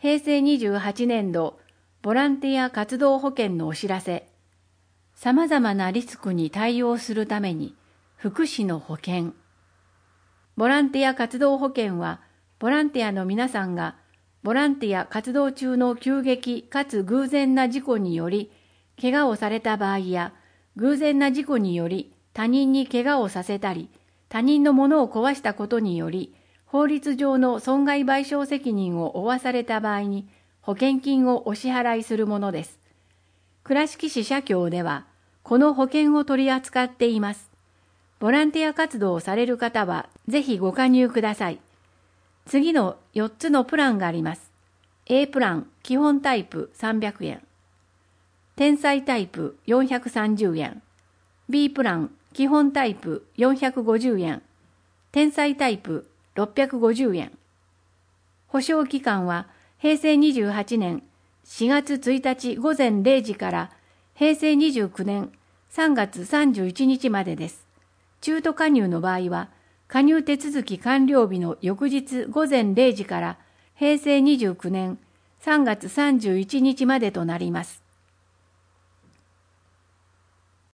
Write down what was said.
平成28年度ボランティア活動保険のお知らせ。さまざまなリスクに対応するために福祉の保険。ボランティア活動保険は、ボランティアの皆さんがボランティア活動中の急激かつ偶然な事故により怪我をされた場合や、偶然な事故により他人に怪我をさせたり、他人のものを壊したことにより法律上の損害賠償責任を負わされた場合に保険金をお支払いするものです。倉敷市社協ではこの保険を取り扱っています。ボランティア活動をされる方はぜひご加入ください。次の4つのプランがあります。A プラン基本タイプ300円。天才タイプ430円。B プラン基本タイプ450円。天才タイプ650円。保証期間は平成28年4月1日午前0時から平成29年3月31日までです。中途加入の場合は、加入手続き完了日の翌日午前0時から平成29年3月31日までとなります。